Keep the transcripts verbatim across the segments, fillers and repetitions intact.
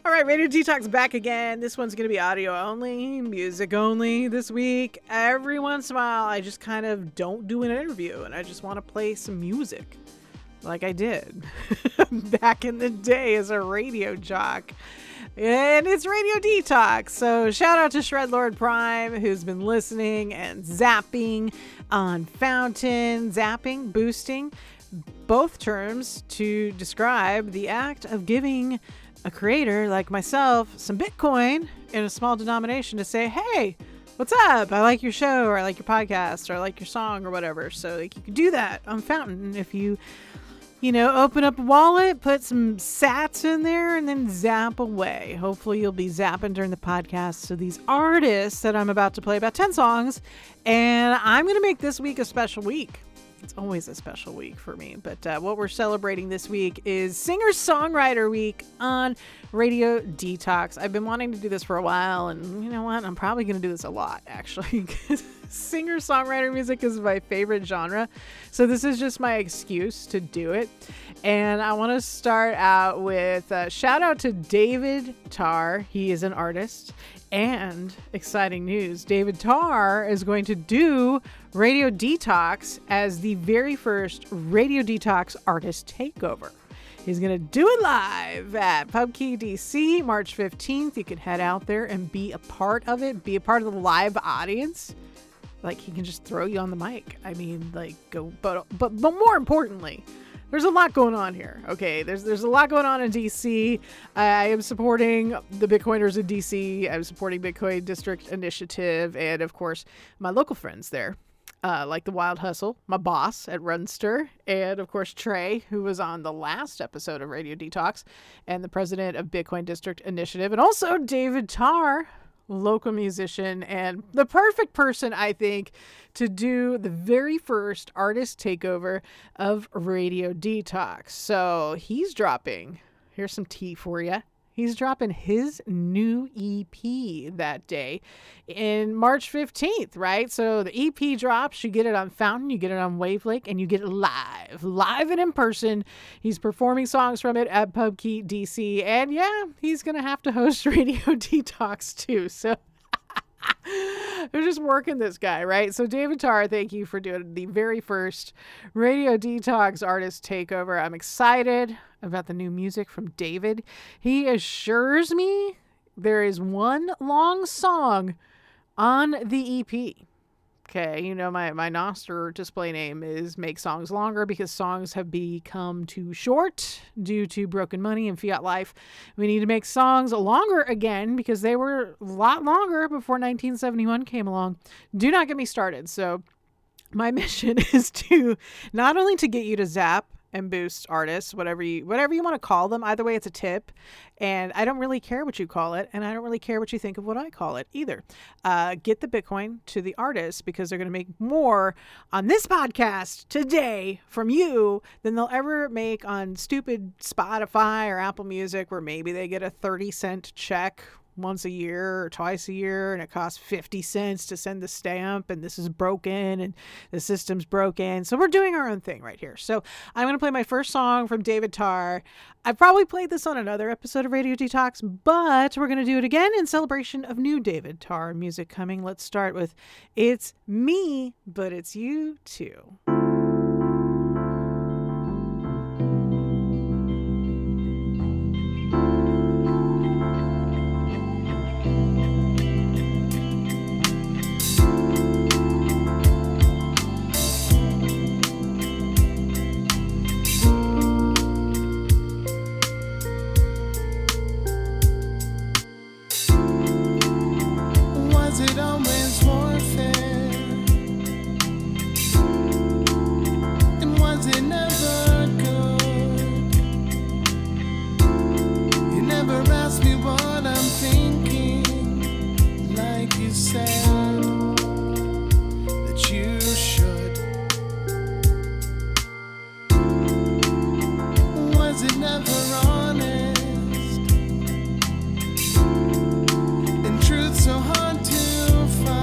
All right, Radio Detox back again. This one's going to be audio only, music only this week. Every once in a while, I just kind of don't do an interview, and I just want to play some music like I did back in the day as a radio jock. And it's Radio Detox. So shout out to Shred Lord Prime, who's been listening and zapping on Fountain. Zapping, boosting, both terms to describe the act of giving a creator like myself some Bitcoin in a small denomination to say, hey, what's up? I like your show, or I like your podcast, or I like your song, or whatever. So like, you can do that on Fountain if you, you know, open up a wallet, put some sats in there, and then zap away. Hopefully you'll be zapping during the podcast. So these artists that I'm about to play, about ten songs, and I'm going to make this week a special week. It's always a special week for me, but uh, what we're celebrating this week is Singer-Songwriter Week on Radio Detox. I've been wanting to do this for a while, and you know what? I'm probably going to do this a lot, actually, because singer-songwriter music is my favorite genre, so this is just my excuse to do it. And I want to start out with a shout out to David Tarr. He is an artist. And exciting news, David Tarr is going to do Radio Detox as the very first Radio Detox artist takeover. He's going to do it live at PubKey D C March fifteenth. You can head out there and be a part of it, be a part of the live audience. Like, he can just throw you on the mic. I mean, like, go, but, but, but more importantly, there's a lot going on here. Okay, there's there's a lot going on in D C. I am supporting the Bitcoiners in D C. I'm supporting Bitcoin District Initiative, and of course, my local friends there, uh, like the Wild Hustle, my boss at Runster, and of course Trey, who was on the last episode of Radio Detox, and the president of Bitcoin District Initiative, and also David Tarr, local musician, and the perfect person, I think, to do the very first artist takeover of Radio Detox. So he's dropping, here's some tea for you. He's dropping his new E P that day in March fifteenth, right? So the E P drops, you get it on Fountain, you get it on Wavelake, and you get it live, live and in person. He's performing songs from it at PubKey D C, and yeah, he's going to have to host Radio Detox too. So they're just working this guy, right? So David Tarr, thank you for doing the very first Radio Detox artist takeover. I'm excited about the new music from David. He assures me there is one long song on the E P. Okay, you know, my, my Nostr display name is Make Songs Longer, because songs have become too short due to broken money and fiat life. We need to make songs longer again, because they were a lot longer before nineteen seventy-one came along. Do not get me started. So my mission is to not only to get you to zap and boost artists, whatever you whatever you want to call them. Either way, it's a tip, and I don't really care what you call it, and I don't really care what you think of what I call it either. Uh, get the Bitcoin to the artists, because they're going to make more on this podcast today from you than they'll ever make on stupid Spotify or Apple Music, where maybe they get a thirty cent check once a year or twice a year, and it costs fifty cents to send the stamp, and this is broken and the system's broken. So we're doing our own thing right here. So I'm going to play my first song from David Tarr. I probably played this on another episode of Radio Detox, but we're going to do it again in celebration of new David Tarr music coming. Let's start with It's Me, But It's You Too. So hard to find.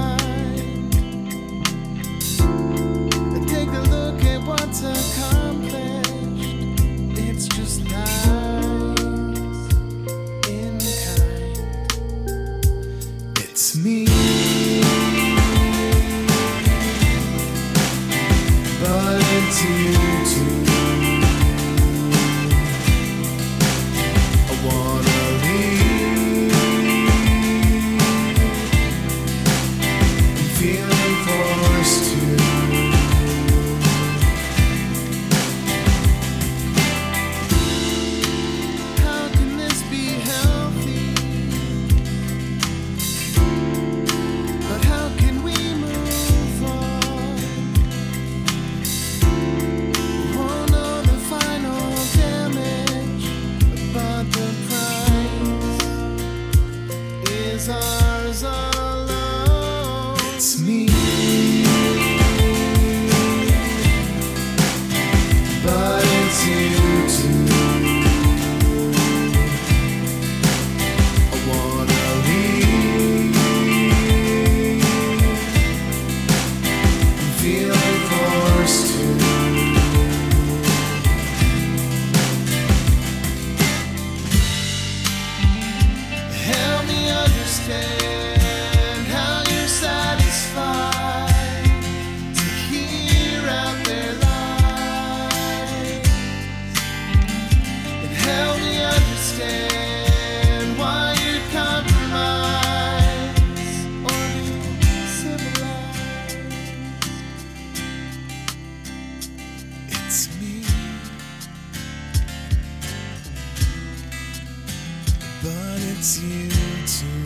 but it's you too.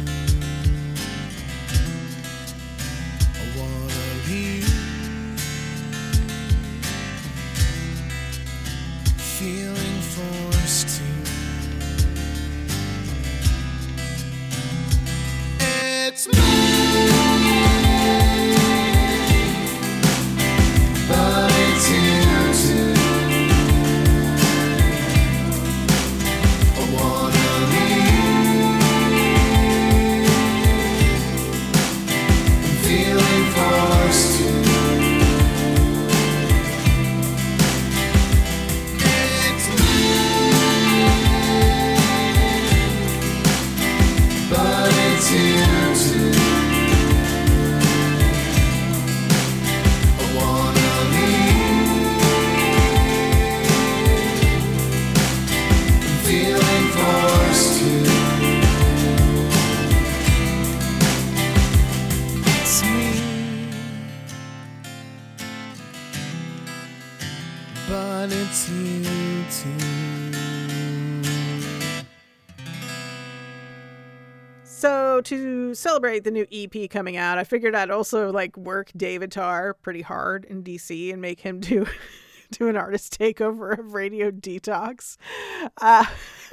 I wanna leave, feeling forced to. It's me, but it's you too. I wanna leave, feeling forced to. It's me, but it's you too. I wanna leave, feeling forced to. It's me, but it's you too. So to celebrate the new E P coming out, I figured I'd also like work David Tarr pretty hard in D C and make him do do an artist takeover of Radio Detox. Uh,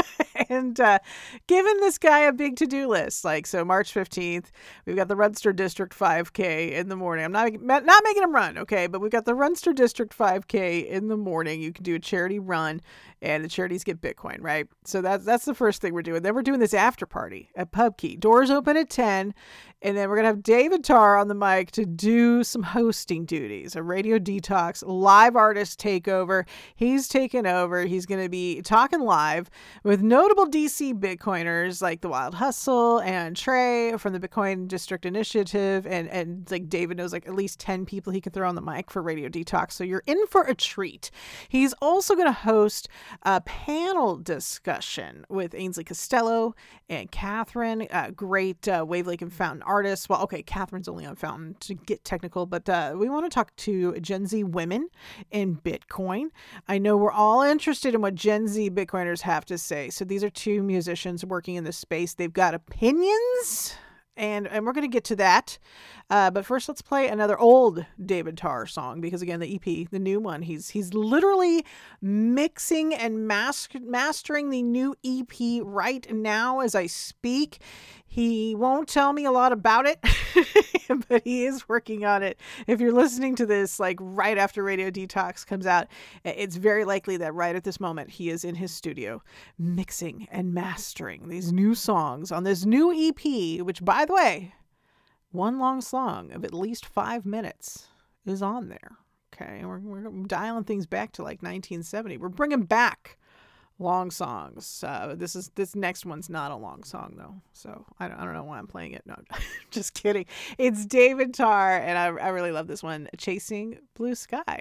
and uh, given this guy a big to-do list, like, so March fifteenth, we've got the Runster District five K in the morning. I'm not, not making him run, okay? But we've got the Runster District five K in the morning. You can do a charity run, and the charities get Bitcoin, right? So that's, that's the first thing we're doing. Then we're doing this after party at Pubkey. Doors open at ten, and then we're going to have David Tarr on the mic to do some hosting duties, a Radio Detox live artist takeover. He's taken over. He's going to be talking live with notable D C Bitcoiners like the Wild Hustle and Trey from the Bitcoin District Initiative. And, and like David knows like at least ten people he can throw on the mic for Radio Detox. So you're in for a treat. He's also going to host a panel discussion with Ainsley Costello and Catherine, uh, great uh, Wave Lake and Fountain artists. Well, okay, Catherine's only on Fountain to get technical, but uh, we want to talk to Gen Z women in Bitcoin. I know we're all interested in what Gen Z Bitcoiners have to say. So these are two musicians working in this space. They've got opinions, and, and we're going to get to that. Uh, but first, let's play another old David Tarr song, because again, the E P, the new one, he's he's literally mixing and mas- mastering the new E P right now as I speak. He won't tell me a lot about it, but he is working on it. If you're listening to this like right after Radio Detox comes out, it's very likely that right at this moment he is in his studio mixing and mastering these new songs on this new E P, which, by the way, one long song of at least five minutes is on there. Okay, we're, we're dialing things back to like nineteen seventy. We're bringing back long songs. Uh, this is this next one's not a long song though, so I don't, I don't know why I'm playing it. No, just kidding. It's David Tarr, and I, I really love this one, Chasing Blue Sky.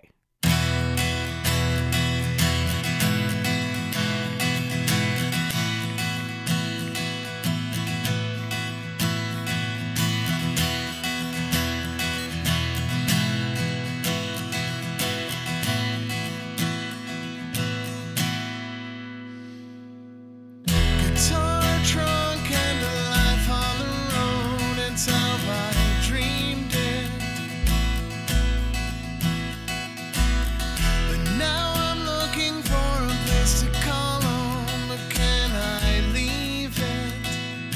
Guitar trunk and a life on the road, it's how I dreamed it. But now I'm looking for a place to call home, but can I leave it?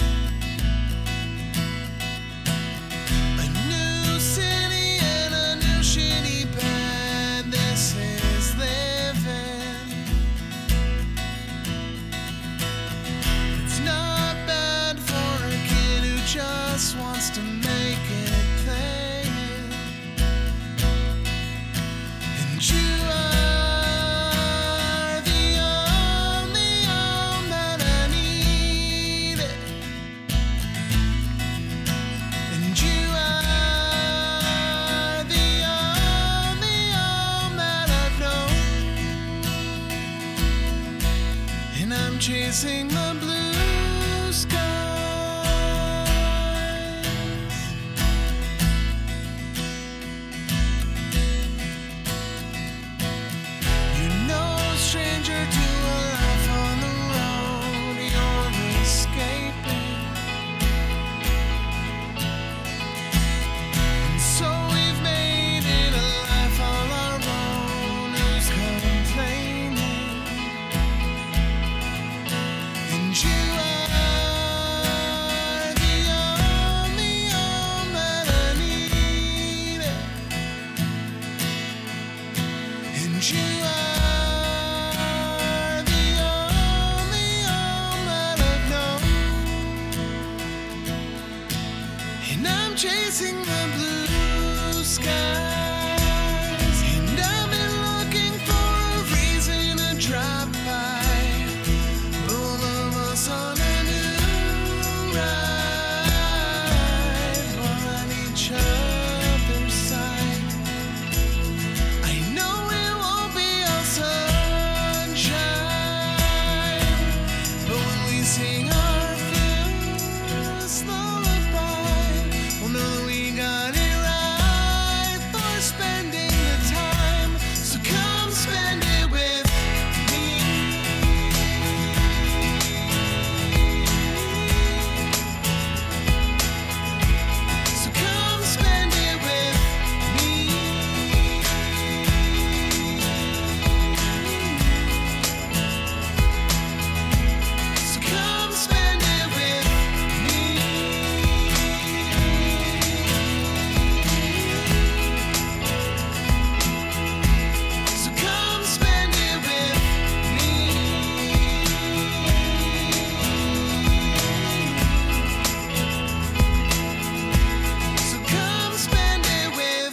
A new city and a new shitty bed, this is living. It's not bad for a kid who just wants to make it pay. And you are the only home that I needed. And you are the only home that I've known. And I'm chasing the blue skies. You're no stranger to a life on the road. You're a chasing the blue skies, and I've been looking for a reason to drop by. Both of us on a new ride, on each other's side. I know it won't be all sunshine, but when we sing our first lullaby, we'll know that we got it right for spending the time. So come spend it with me. So come spend it with me. So come spend it with me. So come spend it with me. So come spend it with.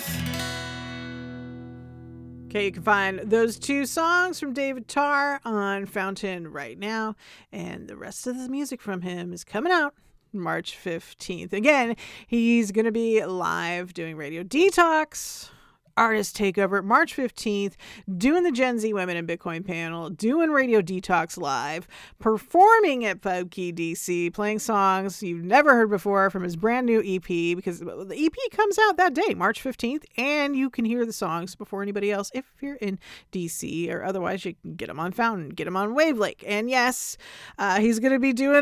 Okay, you can find those two songs from David Tarr on Fountain right now, and the rest of the music from him is coming out March fifteenth. Again, he's going to be live doing Radio Detox, Artist Takeover, March fifteenth, doing the Gen Z Women in Bitcoin panel, doing Radio Detox live, performing at PubKey D C, playing songs you've never heard before from his brand new E P, because the E P comes out that day, March fifteenth, and you can hear the songs before anybody else if you're in D C, or otherwise you can get them on Fountain, get them on Wavelake. And yes, uh, he's going to be doing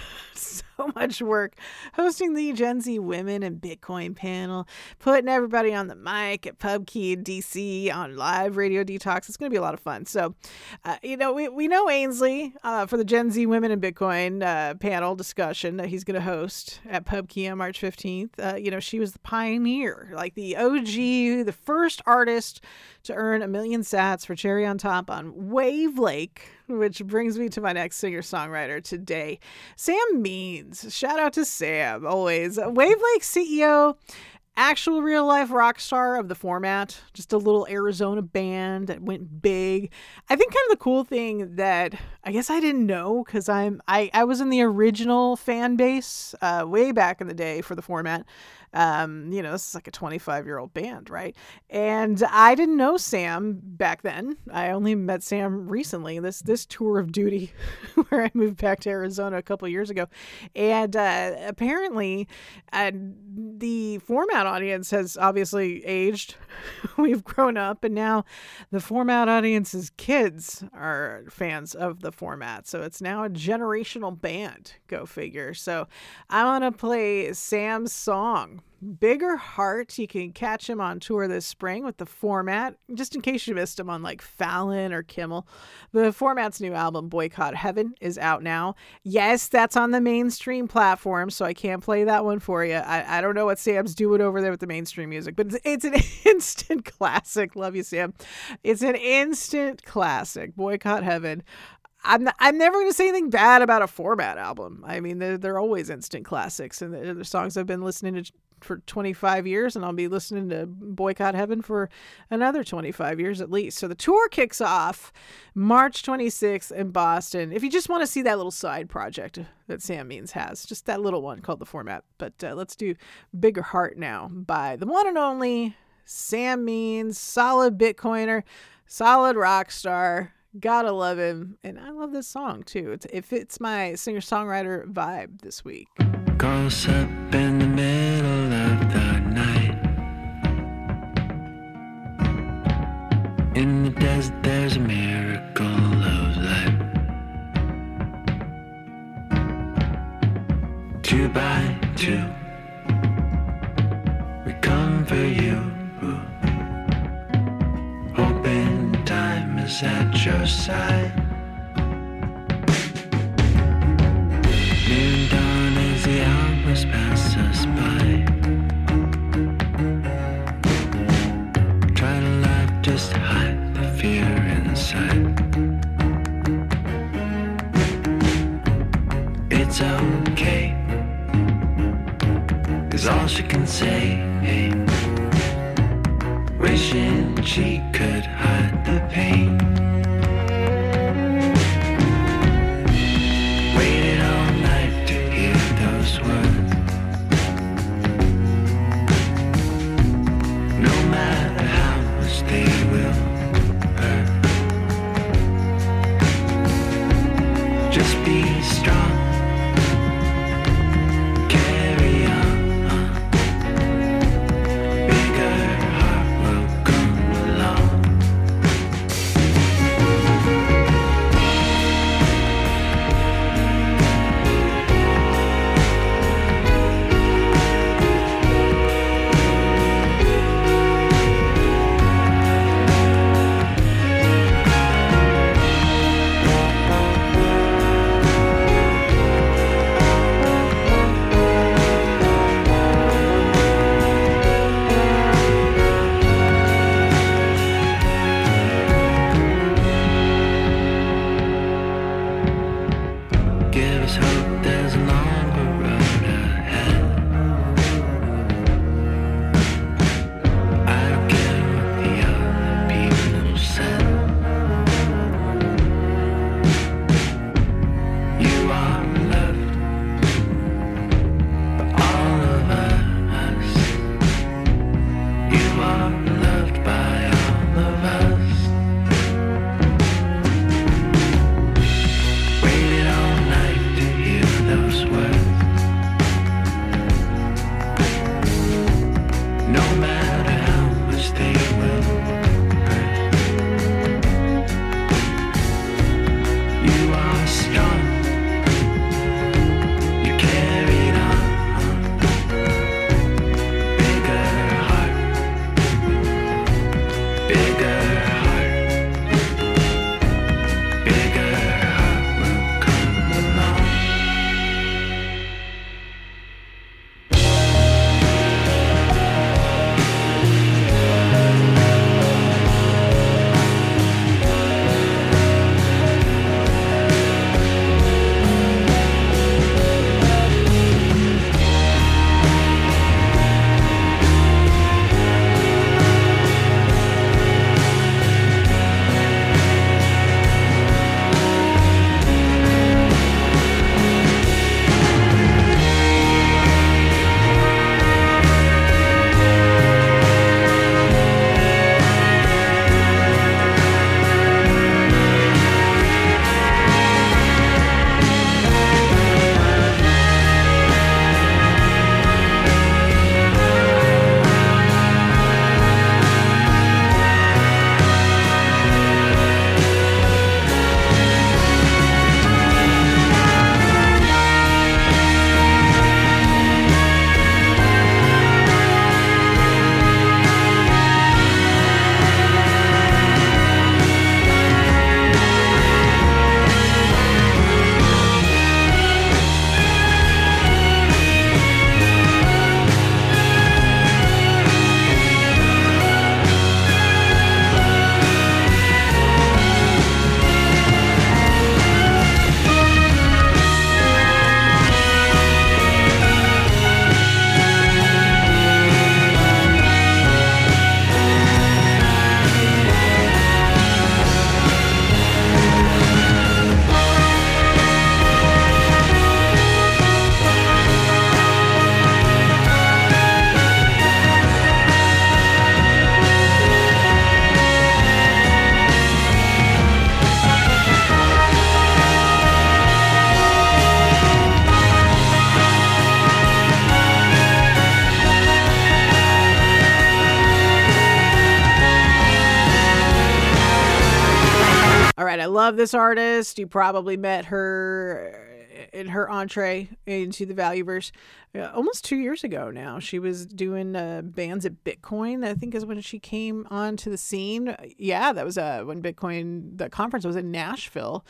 so much work hosting the Gen Z Women and Bitcoin panel, putting everybody on the mic at PubKey D C on live Radio Detox. It's going to be a lot of fun. So, uh, you know, we, we know Ainsley uh, for the Gen Z Women and Bitcoin uh, panel discussion that he's going to host at PubKey on March fifteenth. Uh, you know, she was the pioneer, like the O G, the first artist to earn a million sats for Cherry on Top on Wavelake, which brings me to my next singer-songwriter today, Sam Means. Shout out to Sam, always. Wavelake C E O, actual real-life rock star of the format, just a little Arizona band that went big. I think kind of the cool thing that I guess I didn't know, because I'm I, I was in the original fan base uh, way back in the day for the format. Um, you know, this is like a twenty-five-year-old band, right? And I didn't know Sam back then. I only met Sam recently, this this tour of duty where I moved back to Arizona a couple of years ago. And uh, apparently uh, the format audience has obviously aged. We've grown up, and now the format audience's kids are fans of the format. So it's now a generational band, go figure. So I want to play Sam's song, Bigger Heart. You can catch him on tour this spring with the format. Just in case you missed him on like Fallon or Kimmel, the format's new album, Boycott Heaven, is out now. Yes, that's on the mainstream platform, so I can't play that one for you. I, I don't know what Sam's doing over there with the mainstream music, but it's, it's an instant classic. Love you, Sam. It's an instant classic. Boycott Heaven. I'm not, I'm never going to say anything bad about a format album. I mean, they're, they're always instant classics, and they're the songs I've been listening to for twenty-five years, and I'll be listening to Boycott Heaven for another twenty-five years at least. So the tour kicks off March twenty-sixth in Boston. If you just want to see that little side project that Sam Means has, just that little one called the format. But uh, let's do Bigger Heart now by the one and only Sam Means, solid Bitcoiner, solid rock star. Gotta love him. And I love this song too. It's, it fits my singer-songwriter vibe this week. Calls up in the middle of the night. In the desert there's a miracle of light. Two by two, we come for you. Hoping time is at your side. Noon dawn as the hours pass us by. Try to laugh, just hide the fear inside. It's okay, 'cause is all she can say. Wishing she could hide the pain. Waited all night to hear those words. No matter how much they will hurt. Just be strong. Carry on. Bigger heart will come along. Give us hope, there's a longer road ahead. I don't care what the other people said. You are loved by all of us. You are loved by all of us. Waited all night to hear those words. No matter how much they will hurt. You are strong. You carried on. Bigger heart. Bigger heart. Bigger heart will come along. All right, I love this artist. You probably met her in her entree into the Valueverse uh, almost two years ago now. She was doing uh, bands at Bitcoin, I think is when she came onto the scene. Yeah, that was uh, when Bitcoin, the conference was in Nashville.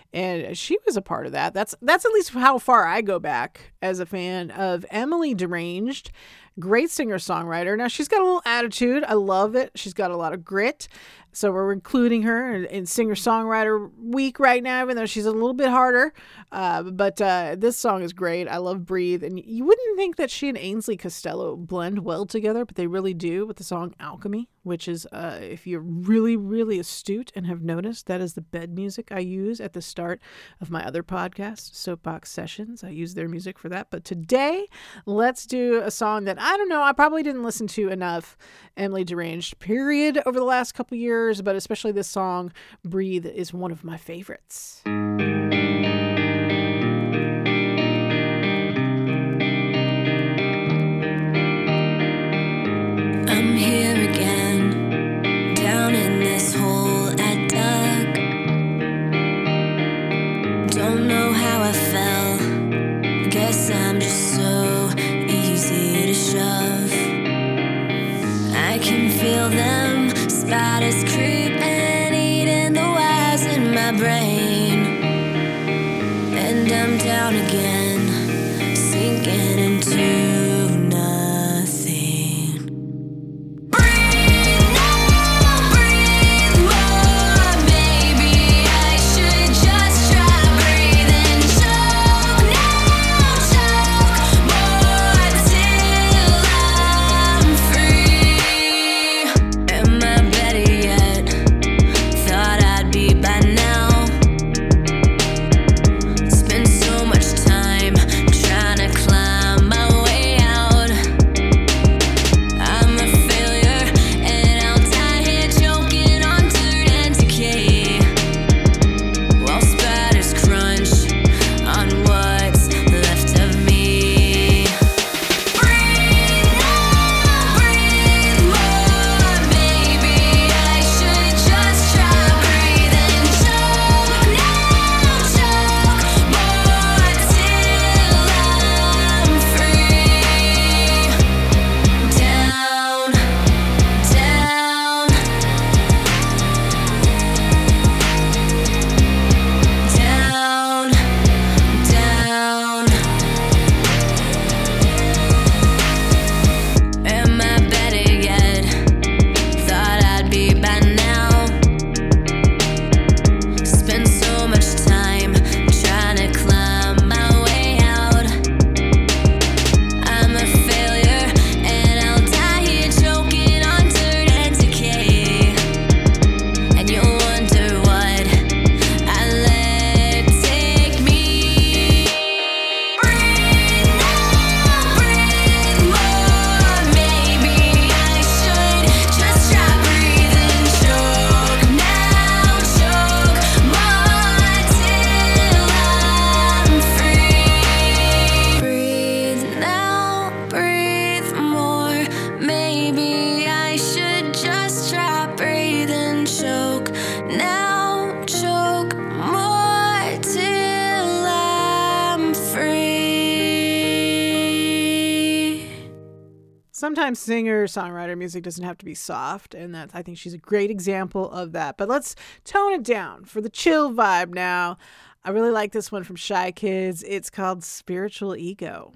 and she was a part of that. That's that's at least how far I go back as a fan of Emily Deranged. Great singer-songwriter. Now, she's got a little attitude. I love it. She's got a lot of grit. So we're including her in, in singer-songwriter week right now, even though she's a little bit harder. Uh, but uh, this song is great. I love Breathe. And you wouldn't think that she and Ainsley Costello blend well together, but they really do with the song Alchemy, which is, uh, if you're really, really astute and have noticed, that is the bed music I use at the start of my other podcast, Soapbox Sessions. I use their music for that. But today, let's do a song that I don't know, I probably didn't listen to enough Emily Deranged, period, over the last couple years, but especially this song, Breathe, is one of my favorites. I'm here again, down in this hole I dug. Don't know how I fell, guess I'm just so easy to shove. I can feel them, spiders creeping, eating the wires in my brain. And I'm down again, sinking into Sometimes singer-songwriter music doesn't have to be soft, and that I think she's a great example of that. But let's tone it down for the chill vibe now. I really like this one from Shy Kids. It's called Spiritual Ego.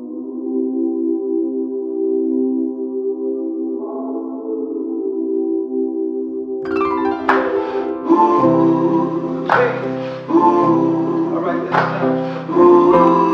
All right, that's down.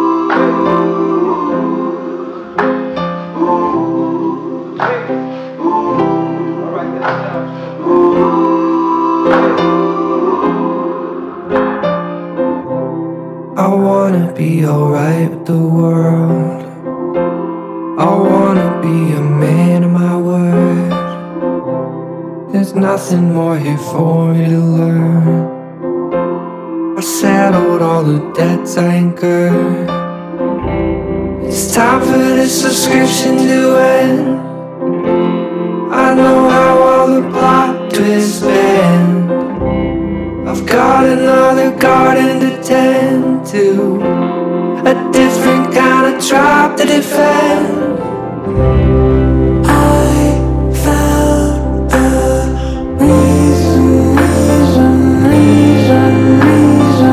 I wanna be alright with the world. I wanna be a man of my word. There's nothing more here for me to learn. I settled all the debts I incurred. It's time for this subscription to end. I know how all the plot twists bend. I've got another garden to tend to, a different kind of tribe to defend. I found a reason, reason, reason, reason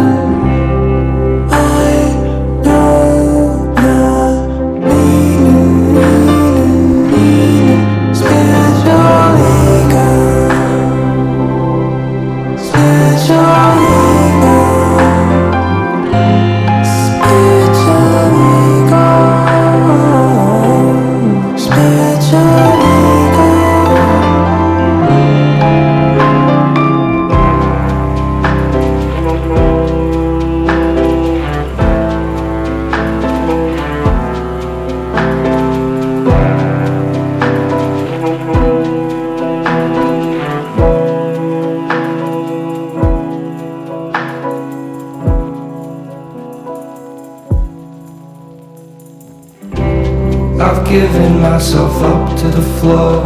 I've given myself up to the flow.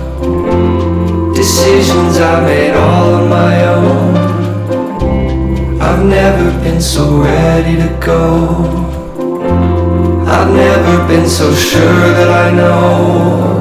Decisions I made all on my own. I've never been so ready to go. I've never been so sure that I know.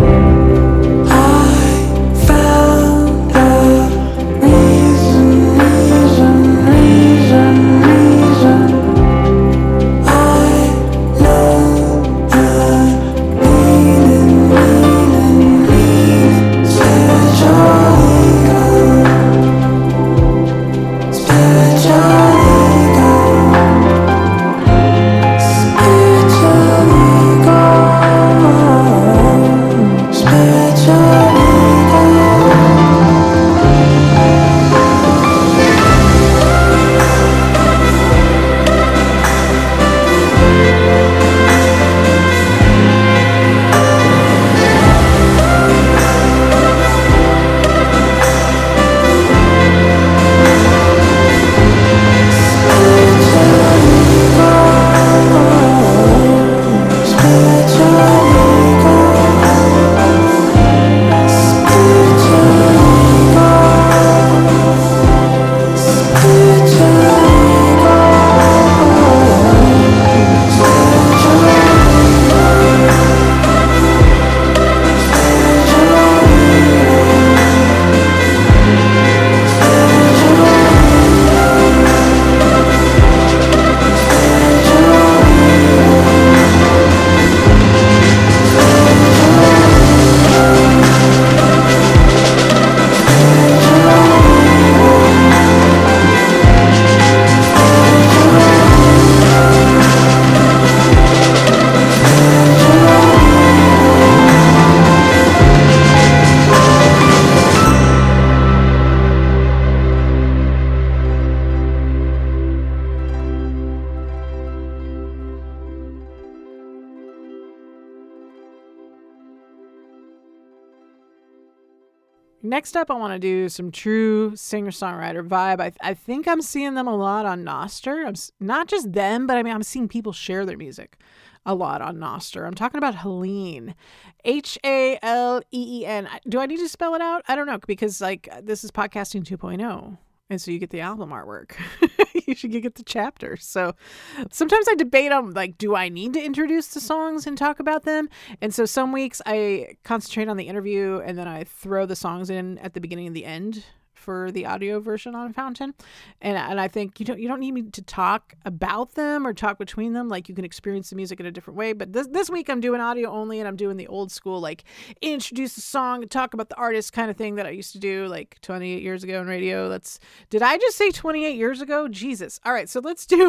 Next up, I want to do some true singer-songwriter vibe. I, I think I'm seeing them a lot on Nostr. I'm s- not just them, but I mean, I'm seeing people share their music a lot on Nostr. I'm talking about Haleen. H A L E E N. Do I need to spell it out? I don't know, because like this is podcasting two point oh. And so you get the album artwork. You should get the chapters. So sometimes I debate on like, do I need to introduce the songs and talk about them? And so some weeks I concentrate on the interview and then I throw the songs in at the beginning and the end for the audio version on Fountain. And and I think you don't you don't need me to talk about them or talk between them. Like you can experience the music in a different way. But this this week I'm doing audio only, and I'm doing the old school, like introduce the song and talk about the artist kind of thing that I used to do like twenty-eight years ago in radio. Let's did I just say twenty-eight years ago? Jesus. All right, so let's do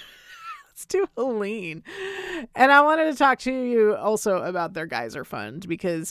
let's do Haleen. And I wanted to talk to you also about their Geyser Fund, because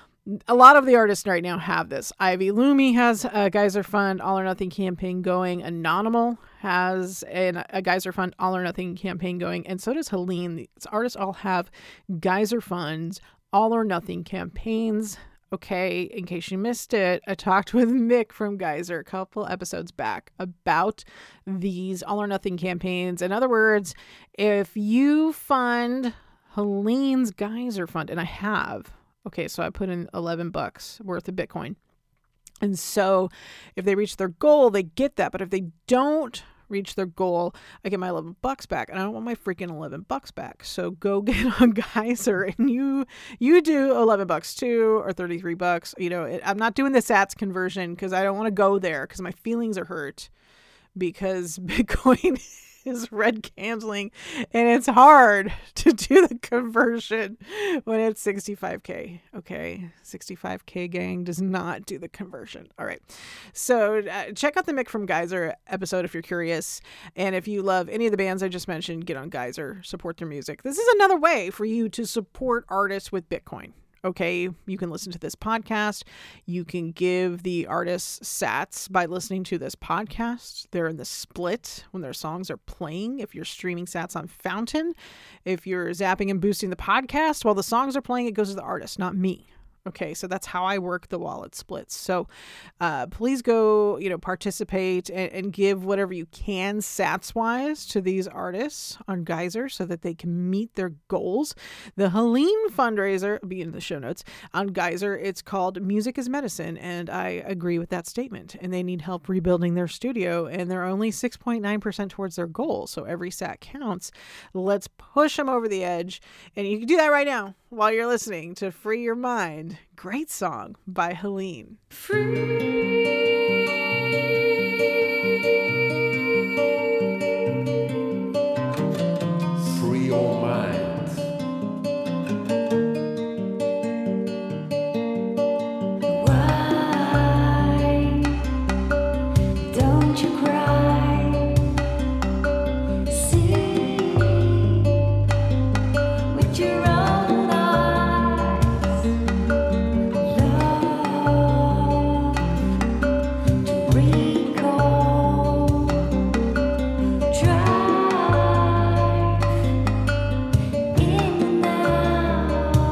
a lot of the artists right now have this. Ivy Lumi has a Geyser Fund All or Nothing campaign going. Anonymal has an, a Geyser Fund All or Nothing campaign going. And so does Haleen. These artists all have Geyser Funds All or Nothing campaigns. Okay, in case you missed it, I talked with Mick from Geyser a couple episodes back about these All or Nothing campaigns. In other words, if you fund Haleen's Geyser Fund, and I have... Okay, so I put in eleven bucks worth of Bitcoin. And so if they reach their goal, they get that. But if they don't reach their goal, I get my eleven bucks back. And I don't want my freaking eleven bucks back. So go get on Geyser and you you do eleven bucks too, or thirty-three bucks. You know, it, I'm not doing the sats conversion because I don't want to go there because my feelings are hurt because Bitcoin is red candling and it's hard to do the conversion when it's sixty-five K. Okay, sixty-five K gang does not do the conversion. All right, so uh, check out the Mick from Geyser episode if you're curious, and if you love any of the bands I just mentioned, get on Geyser, support their music. This is another way for you to support artists with Bitcoin. Okay, you can listen to this podcast. You can give the artists sats by listening to this podcast. They're in the split when their songs are playing. If you're streaming sats on Fountain, if you're zapping and boosting the podcast while the songs are playing, it goes to the artist, not me. Okay, so that's how I work the wallet splits. So uh, please go, you know, participate and, and give whatever you can sats wise to these artists on Geyser so that they can meet their goals. The Helene fundraiser will be in the show notes on Geyser. It's called Music is Medicine, and I agree with that statement. And they need help rebuilding their studio, and they're only six point nine percent towards their goal. So every sat counts. Let's push them over the edge, and you can do that right now while you're listening to Free Your Mind. Great song by Helene. Free your mind. Why don't you cry? See with your own eyes. Love to recall. Drive in the now.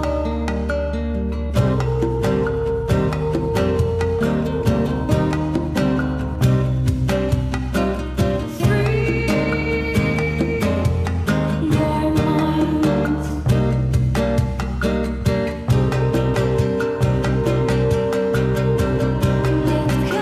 Free your mind. Lift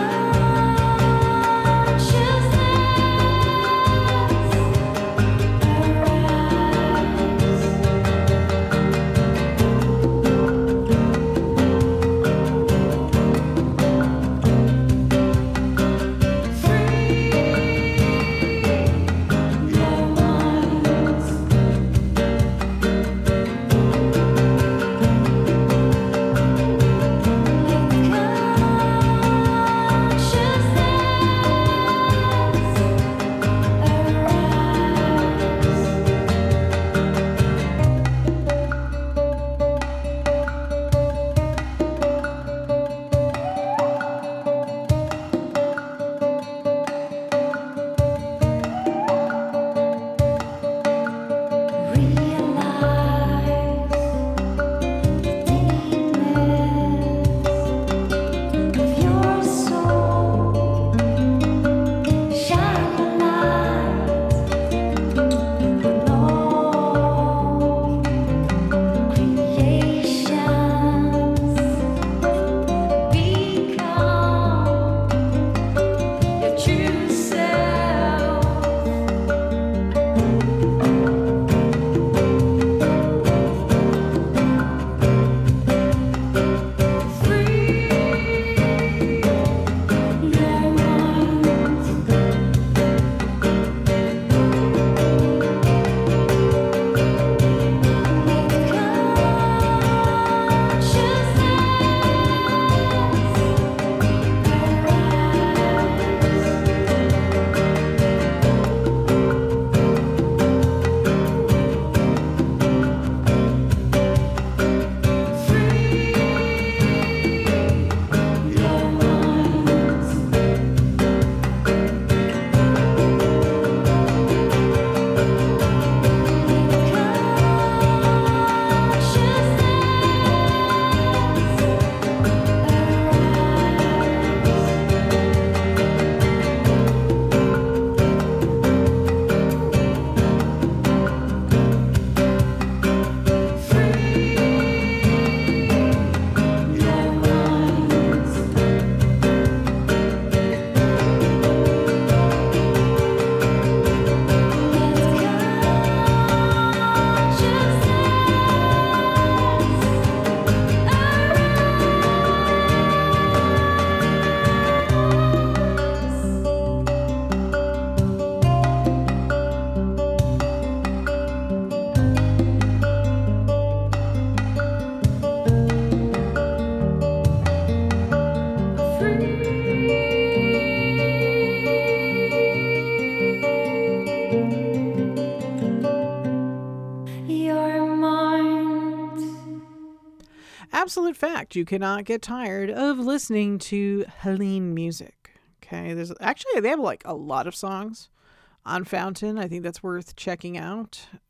absolute fact. You cannot get tired of listening to Helene music. Okay, there's actually they have like a lot of songs on Fountain. I think that's worth checking out.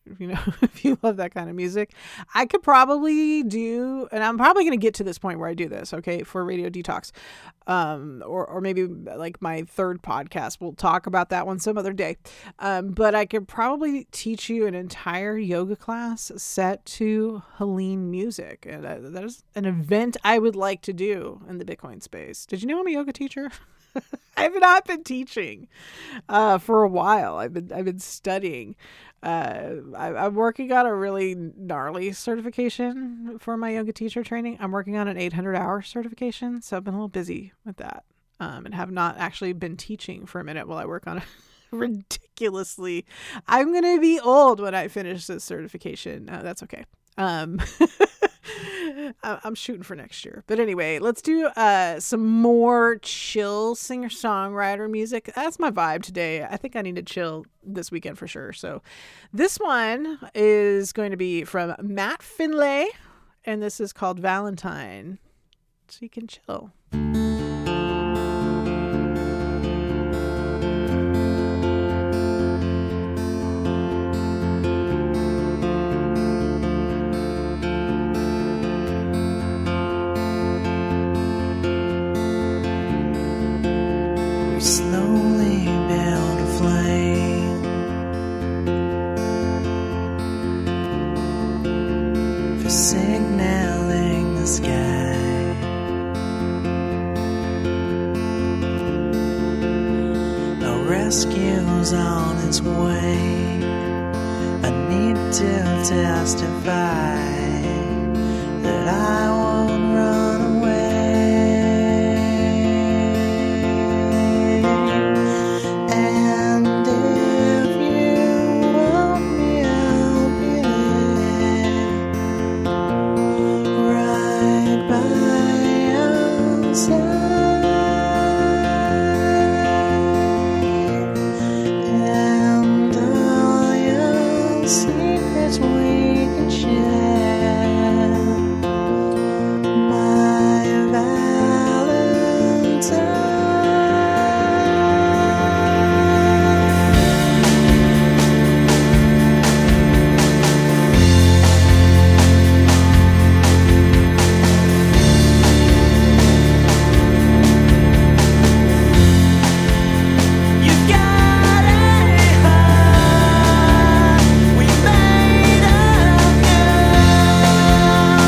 If you know, if you love that kind of music, I could probably do, and I'm probably going to get to this point where I do this, okay, for Radio Detox, um, or or maybe like my third podcast. We'll talk about that one some other day. Um, but I could probably teach you an entire yoga class set to Helene music, and uh, that is an event I would like to do in the Bitcoin space. Did you know I'm a yoga teacher? I've not been teaching uh, for a while. I've been I've been studying. Uh, I, I'm working on a really gnarly certification for my yoga teacher training. I'm working on an eight hundred hour certification, so I've been a little busy with that, um, and have not actually been teaching for a minute while I work on it. Ridiculously, I'm gonna be old when I finish this certification. Uh, that's okay. Um, I'm shooting for next year. But anyway, let's do uh, some more chill singer-songwriter music. That's my vibe today. I think I need to chill this weekend for sure. So this one is going to be from Matt Finlay, and this is called Valentine. So you can chill. Slowly build a flame for signaling the sky. A rescue's on its way. I need to testify that I won't run away. We made a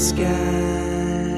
sky.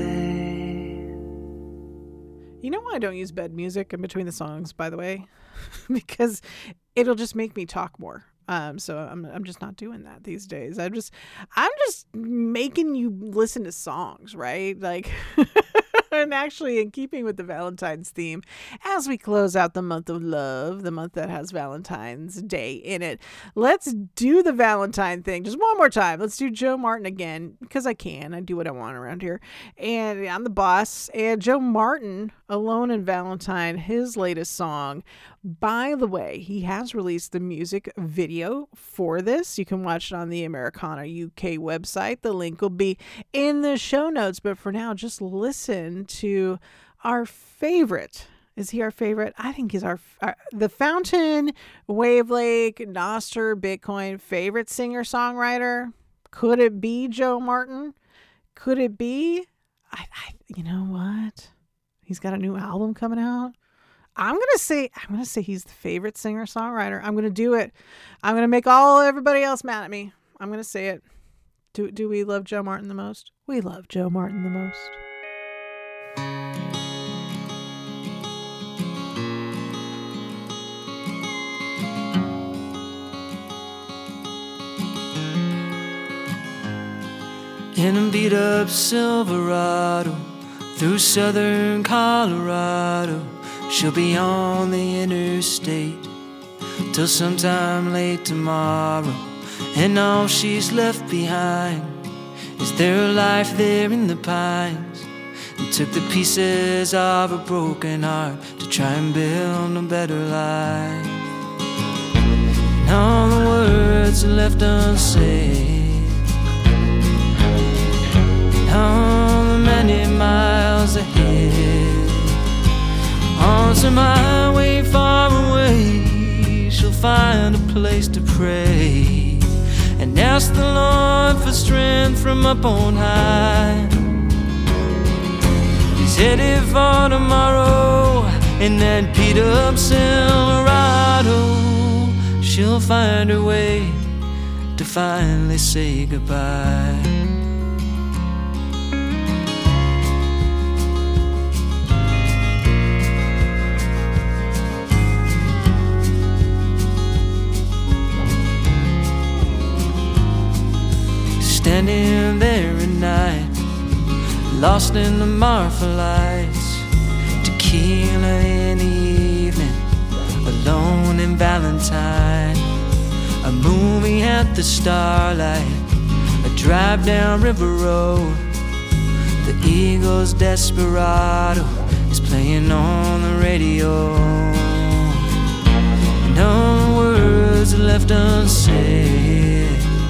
You know why I don't use bed music in between the songs, by the way? Because it'll just make me talk more. Um, so I'm I'm just not doing that these days. I'm just I'm just making you listen to songs, right? Like and actually in keeping with the Valentine's theme, as we close out the month of love, the month that has Valentine's Day in it, let's do the Valentine thing just one more time. Let's do Joe Martin again, because I can. I do what I want around here. And I'm the boss. And Joe Martin, Alone in Valentine, his latest song. By the way, he has released the music video for this. You can watch it on the Americana U K website. The link will be in the show notes. But for now, just listen to our favorite. Is he our favorite? I think he's our, our the Fountain, Wavelake, Noster, Bitcoin favorite singer-songwriter. Could it be Joe Martin? Could it be? I, I you know what? He's got a new album coming out. I'm gonna say I'm gonna say he's the favorite singer-songwriter. I'm gonna do it. I'm gonna make all everybody else mad at me. I'm gonna say it. Do do we love Joe Martin the most? We love Joe Martin the most. In a beat up Silverado through southern Colorado, she'll be on the interstate till sometime late tomorrow. And all she's left behind is their life there in the pines, and took the pieces of a broken heart to try and build a better life. And all the words are left unsaid, all the many miles ahead, on some highway far away, she'll find a place to pray and ask the Lord for strength from up on high. He's headed for tomorrow in that beat up Silverado. She'll find her way to finally say goodbye. Standing there at night, lost in the Marfa lights, tequila in the evening, alone in Valentine. A movie at the Starlight, a drive down River Road. The Eagles' Desperado is playing on the radio, and all the words are left unsaid,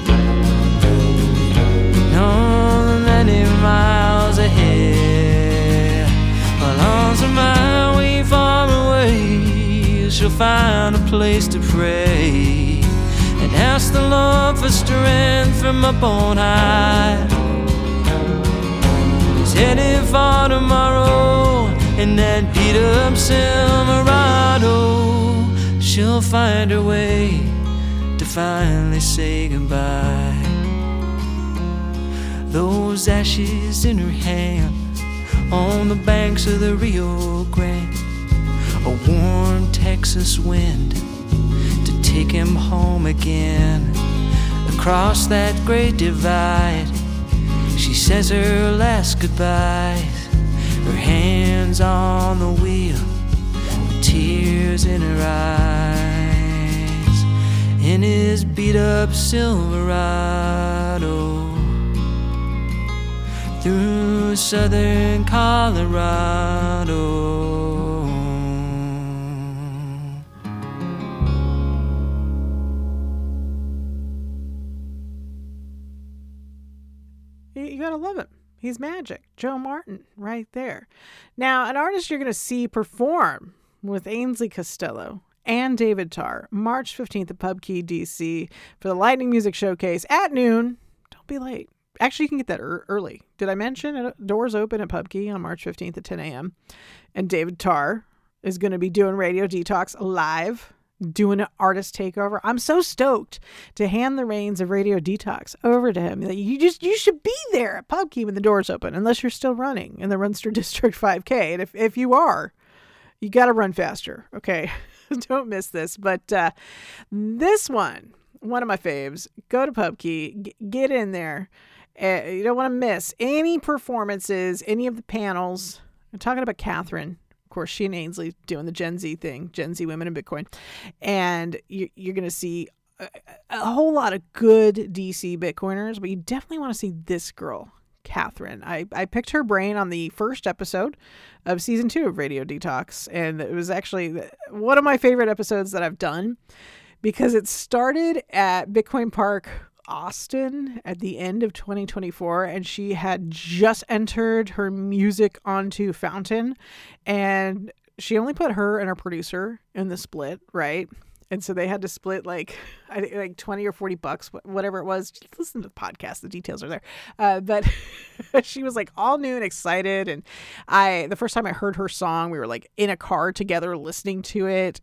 all the many miles ahead, while on some highway far away, she'll find a place to pray and ask the Lord for strength from up on high. He's headed for tomorrow in that beat up Silverado. She'll find her way to finally say goodbye. Those ashes in her hand on the banks of the Rio Grande, a warm Texas wind to take him home again. Across that great divide, she says her last goodbyes, her hands on the wheel, with tears in her eyes. In his beat up Silverado through southern Colorado. You gotta love him. He's magic. Joe Martin, right there. Now, an artist you're gonna see perform with Ainsley Costello and David Tarr, March fifteenth at Pub Key, D C for the Lightning Music Showcase at noon. Don't be late. Actually, you can get that er- early. Did I mention doors open at Pub Key on March fifteenth at ten a.m. And David Tarr is going to be doing Radio Detox live doing an artist takeover. I'm so stoked to hand the reins of Radio Detox over to him. You just you should be there at Pub Key when the doors open, unless you're still running in the Runster District five K. And if, if you are, you got to run faster. Okay. Don't miss this. But uh, this one, one of my faves, go to Pub Key, g- get in there. Uh, you don't want to miss any performances, any of the panels. I'm talking about Catherine. Of course, she and Ainsley doing the Gen Z thing, Gen Z women in Bitcoin. And you, you're going to see a, a whole lot of good D C Bitcoiners, but you definitely want to see this girl, Catherine. I, I picked her brain on the first episode of season two of Radio Detox. And it was actually one of my favorite episodes that I've done because it started at Bitcoin Park Austin at the end of twenty twenty-four, and she had just entered her music onto Fountain, and she only put her and her producer in the split, right? And so they had to split like I think like twenty or forty bucks, whatever it was. Just listen to the podcast, the details are there. Uh, but she was like all new and excited, and I the first time I heard her song, we were like in a car together listening to it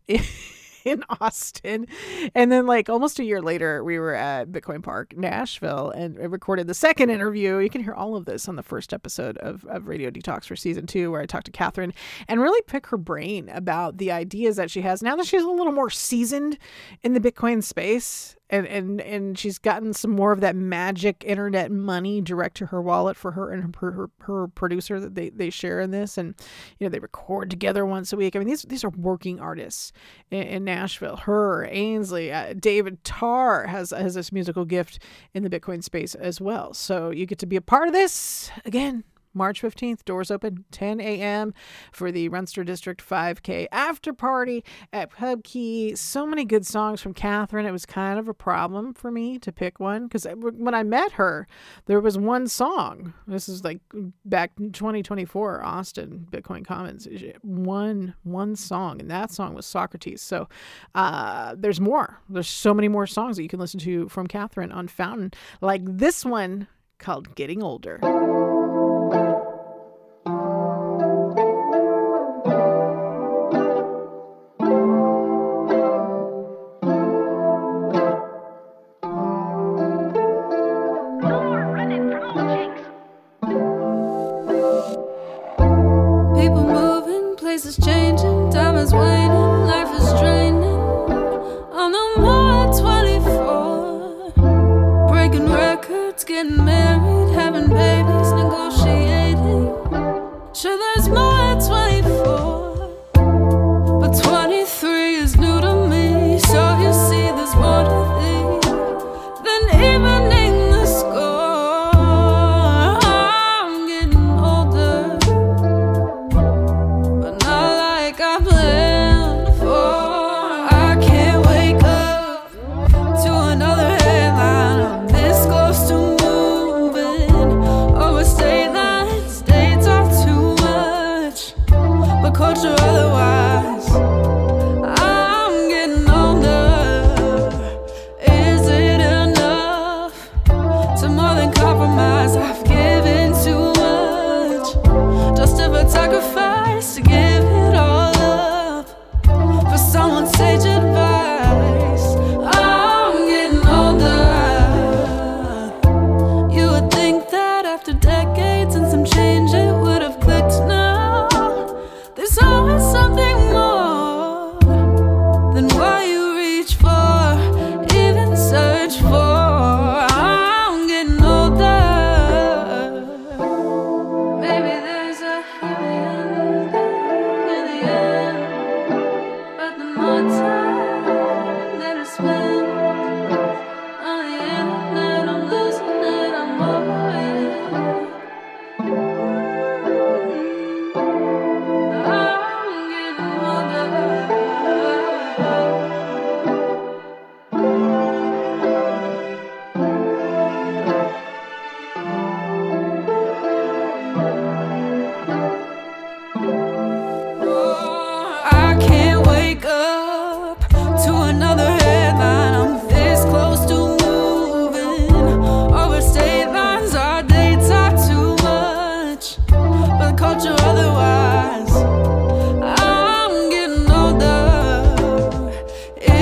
in Austin. And then like almost a year later, we were at Bitcoin Park, Nashville, and I recorded the second interview. You can hear all of this on the first episode of, of Radio Detox for season two, where I talked to Catherine and really pick her brain about the ideas that she has now that she's a little more seasoned in the Bitcoin space. And, and and she's gotten some more of that magic internet money direct to her wallet for her and her, her, her producer that they, they share in this. And, you know, they record together once a week. I mean, these these are working artists in, in Nashville. Her, Ainsley, uh, David Tarr has, has this musical gift in the Bitcoin space as well. So you get to be a part of this. Again, March fifteenth, doors open, ten a.m. for the Runster District five K after party at Pub Key. So many good songs from Catherine. It was kind of a problem for me to pick one because when I met her, there was one song. This is like back in twenty twenty-four, Austin, Bitcoin Commons. One, one song, and that song was Socrates. So uh, there's more. There's so many more songs that you can listen to from Catherine on Fountain, like this one called Getting Older. Is changing, time is waning, life is draining. On the more at twenty-four, breaking records, getting married, having babies, negotiating. Sure, there's more at twenty-four, but twenty-three is new to me. So you see, there's more to thee than evening the score. I'm getting older, but not like I planned for. I can't wake up to another headline. I'm this close to moving over state lines. They talk too much, but culture otherwise. I'm getting older. Is it enough to more than compromise? I've given too much, just a sacrifice to give it all up for someone's sage advice. I'm getting older. You would think that after decades and some change it would have clicked now. There's always something more than what you reach for, even search for. I'm getting older. Maybe there's a happy ending in the end, but the more time that I spend on the internet, I'm losing it, I'm over it. I'm getting older. I can't wake up to another headline. I'm this close to moving over state lines. Our they talk too much, but culture otherwise. I'm getting older.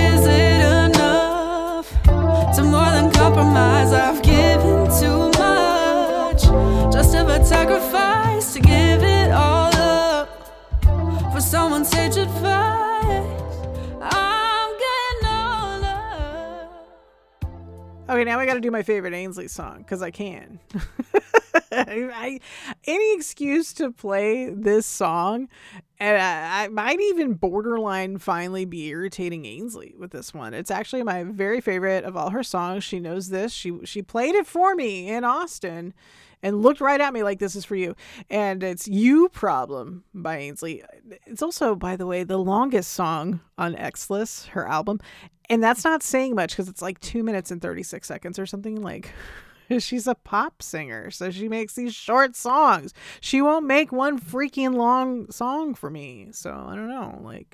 I'd sacrifice to give it all up for someone's sage advice. I'm getting older. Okay, now I got to do my favorite Ainsley song because I can. I, any excuse to play this song, and I, I might even borderline finally be irritating Ainsley with this one. It's actually my very favorite of all her songs. She knows this. She she played it for me in Austin and looked right at me like, this is for you. And it's You Problem by Ainsley. It's also, by the way, the longest song on X-List, her album. And that's not saying much because it's like two minutes and thirty-six seconds or something. Like, she's a pop singer, so she makes these short songs. She won't make one freaking long song for me. So I don't know, like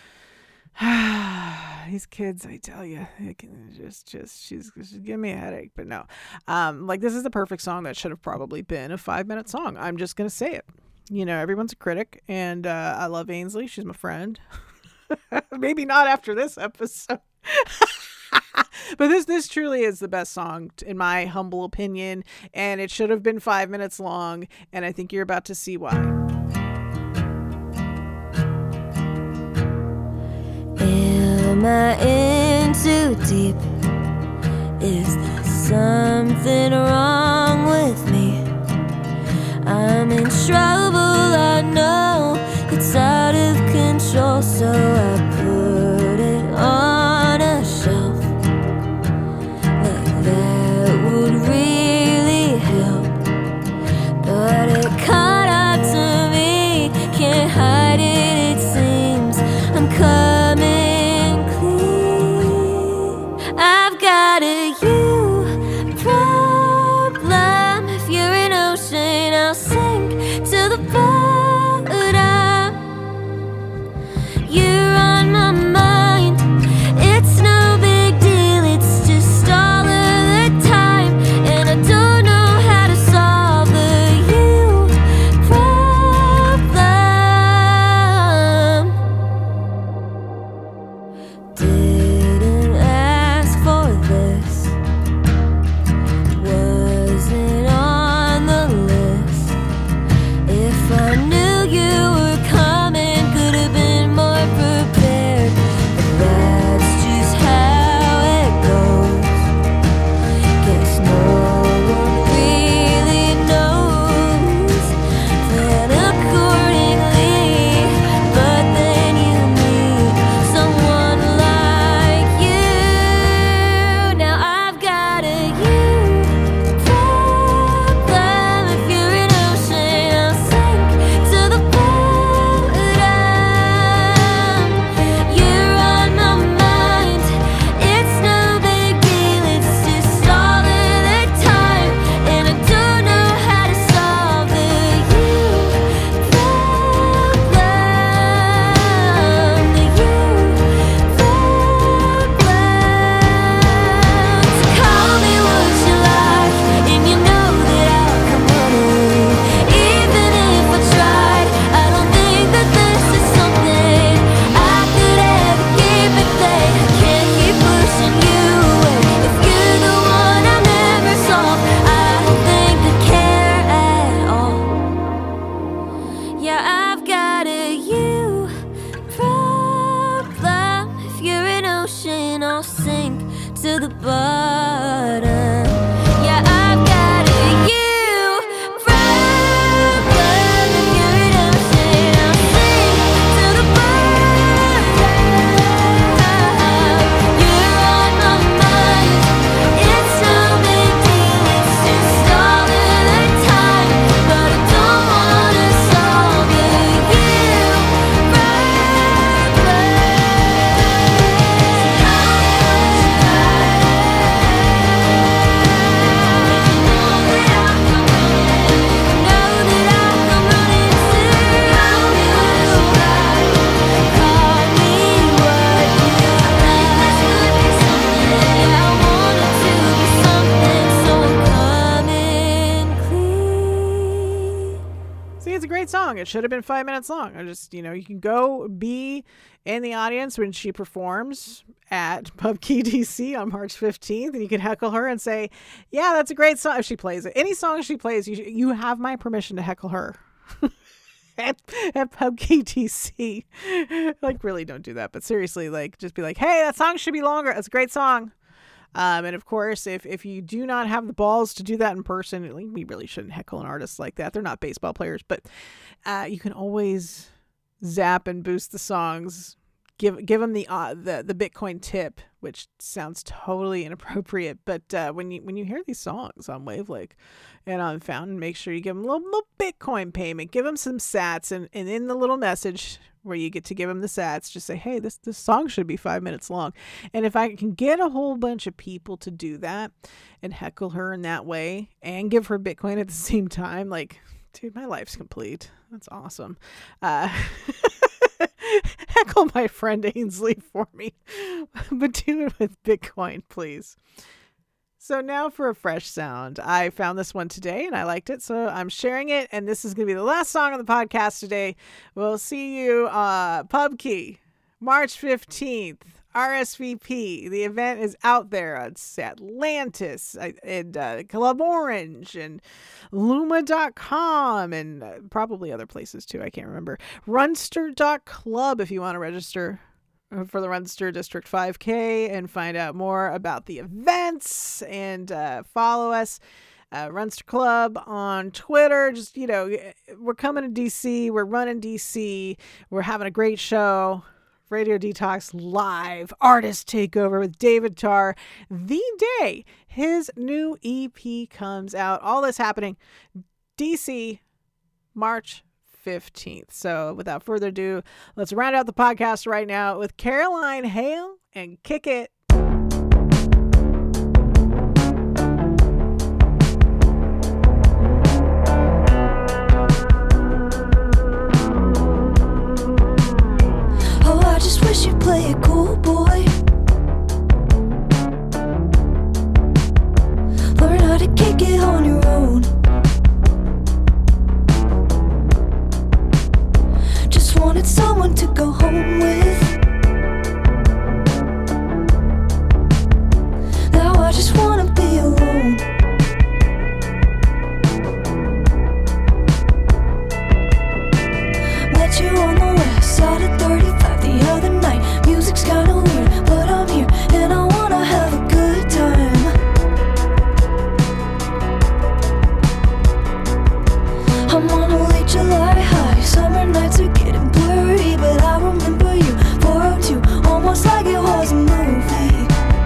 these kids, I tell you, they can just, just, she's, she's giving me a headache. But no, um, like this is the perfect song that should have probably been a five minute song. I'm just gonna say it. You know, everyone's a critic, and uh, I love Ainsley. She's my friend. Maybe not after this episode. But this this truly is the best song, in my humble opinion, and it should have been five minutes long, and I think you're about to see why. Am I in too deep? Is there something wrong with me? I'm in trouble, I know. It's out of control, so I put it on a shelf. That would really help, but it caught up to me. Can't hide it, it seems. I'm coming clean. I've got a you problem. If you're an ocean, I'll sink to the bottom. You're on my mind. It's no big deal, it's just all of the time, and I don't know how to solve the you problem. Didn't ask for this, wasn't on the list. See, it's a great song. It should have been five minutes long. I just, you know, you can go be in the audience when she performs at PubKey D C on March fifteenth, and you can heckle her and say, yeah, that's a great song. If she plays it, any song she plays, you, you have my permission to heckle her. At, at PubKey D C. Like, really don't do that. But seriously, like, just be like, hey, that song should be longer. That's a great song. Um, and of course, if, if you do not have the balls to do that in person, we really shouldn't heckle an artist like that. They're not baseball players, but uh, you can always zap and boost the songs. Give give them the uh, the the Bitcoin tip, which sounds totally inappropriate. But uh, when you when you hear these songs on Wavelake and on Fountain, make sure you give them a little, little Bitcoin payment. Give them some sats, and, and in the little message where you get to give them the sats, just say, hey, this this song should be five minutes long. And if I can get a whole bunch of people to do that and heckle her in that way and give her Bitcoin at the same time, like, dude, my life's complete. That's awesome. Uh, heckle my friend Ainsley for me, but do it with Bitcoin, please. So now for a fresh sound. I found this one today and I liked it, so I'm sharing it, and this is going to be the last song on the podcast today. We'll see you uh PubKey March fifteenth, R S V P. The event is out there. It's Atlantis and uh, Club Orange and Luma dot com and uh, probably other places too. I can't remember. Runster dot club if you want to register for the Runster District five K and find out more about the events, and uh, follow us, uh, Runster Club on Twitter. Just, you know, we're coming to D C. We're running D C. We're having a great show. Radio Detox live artist takeover with David Tarr the day his new E P comes out. All this happening D C March fifteenth. So without further ado, let's round out the podcast right now with Caroline Hale and Kick It. Oh, I just wish you'd play it cool, boy. Learn how to kick it on your own. Wanted someone to go home with. Now I just wanna be alone. Met you on the west side of thirty-five the other night. Music's kinda weird, but I'm here and I wanna have a good time. I'm on a late July high. Summer nights are getting blurry, but I remember you, four oh two, almost like it was a movie.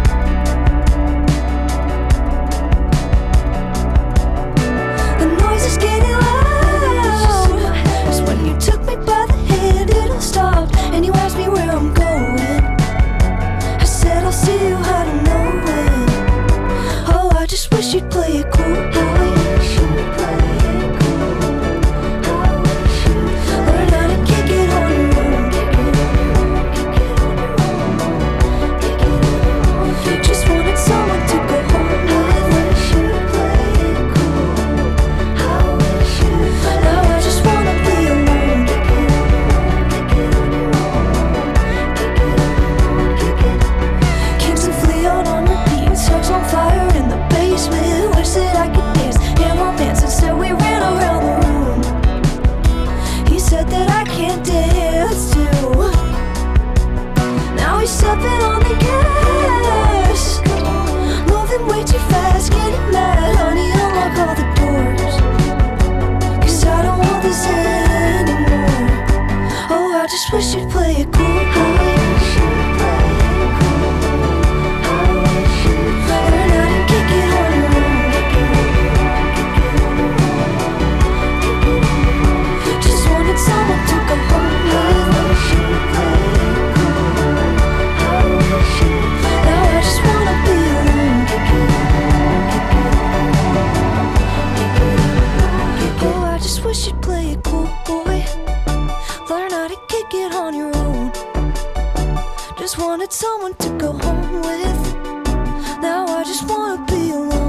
The noise is getting loud. Just when you took me by the hand, it all stopped, and you asked me where I'm going. I said I'll see you, I don't know when. Oh, I just wish you'd play it cool. I wish you'd play it cool. Stepping on the gas, moving way too fast, getting mad, honey, unlock all the doors, 'cause I don't want this anymore. Oh, I just wish you'd play it cool. I wish you'd play it cool. I wish you'd learn how to kick it on your own. Just wanted someone to go home with. I wish you'd play it cool. Now I just wanna be alone. Oh, I just wish you'd play it cool, boy. Learn how to kick it on your own. Just wanted someone to go home with. Now I just wanna be alone.